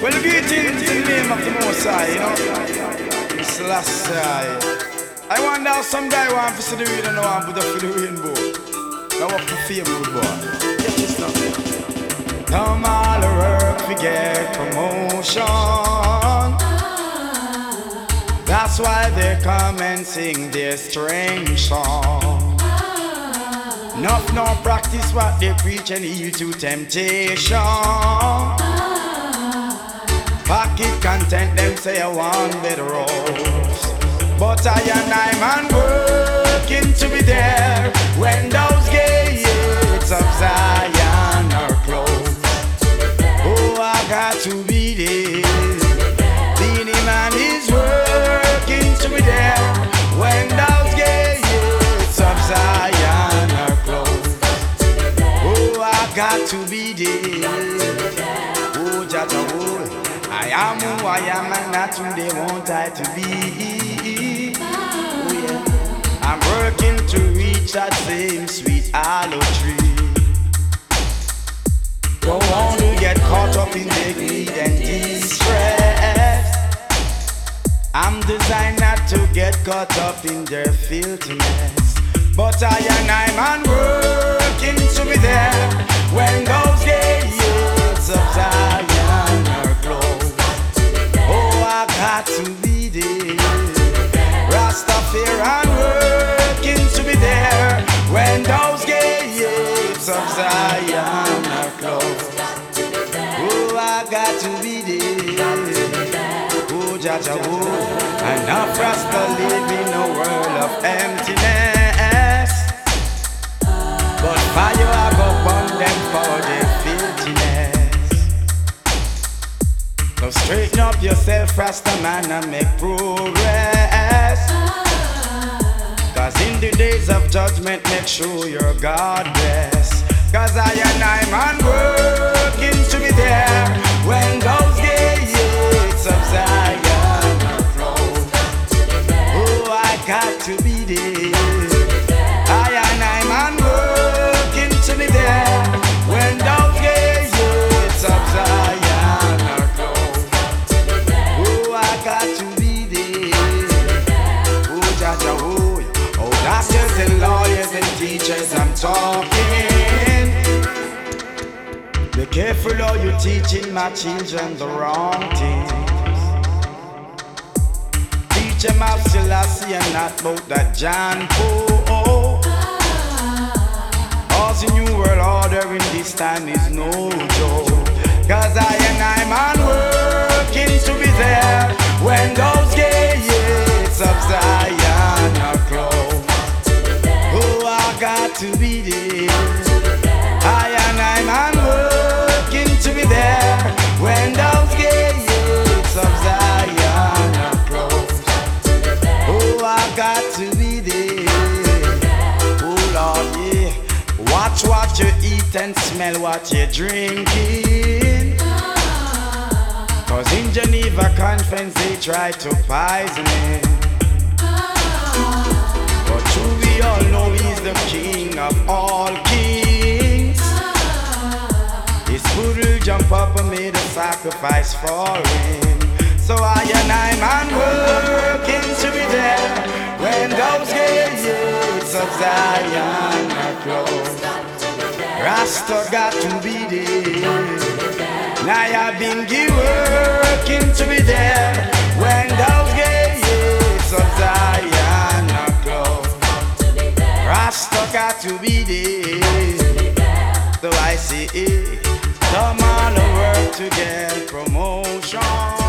Well, greetings in the name of the Most High, you know. It's last I wonder how some guy want to see the rain and no one put up for the rainbow. Now what for fame, good boy. Get this stuff. Come all work, we get promotion. That's why they come and sing their strange song. Enough no practice what they preach and yield to temptation. Pocket content, them say I want better roads. But I and I man working to be there when those gates of Zion are closed. Oh, I got to be there. Beenie Man is working to be there when those gates of Zion are closed. Oh, I got to be there. Oh, Jaja, oh. I am who I am and not who they want I to be. Oh yeah. I'm working to reach that same sweet hollow tree. Don't want to get caught up in the greed and distress. I'm designed not to get caught up in their filthiness. But I and I man working to be there when those gates of Zion are closed. Oh, I got to be there. Rastafari working to be there when those gates of Zion are closed. Oh, I got to be there. Oh, Jaja, oh, enough Rasta live in a world of emptiness. But fire I go burn them for their filthiness. So straighten up yourself, Rasta man, and make progress. Cause in the days of judgment, make sure you're God bless. Cause I and I man working to be there when those gates of Zion are closed. Oh, I got to be there. I and I man working to be there when those gates of Zion are closed. Oh, I got to be there. Oh, Jaja, oh, doctors and lawyers and teachers, I'm talking. Be careful how you're teaching my children the wrong things. Teach them of Selassie and not about that John Poe. Cause the new world order in this time is no joke. Cause I and I man working to be there when those gates of Zion are closed. Oh, I got to be there. I and I man working to be there when those gates of Zion are closed. Oh, I got to be there. Oh, Lord, yeah. Watch what you eat and smell what you're drinking. Cause in Geneva Conference they try to poison it. But true we all know he's the king of all kings. His food will jump up and made a sacrifice for him. So I and I man working to be there when those gates of Zion are closed. Rasta got to be there. Now I've been working to be there when those gates of Zion are closed. Rasta got to be there. So I say, come on, work to get promotion.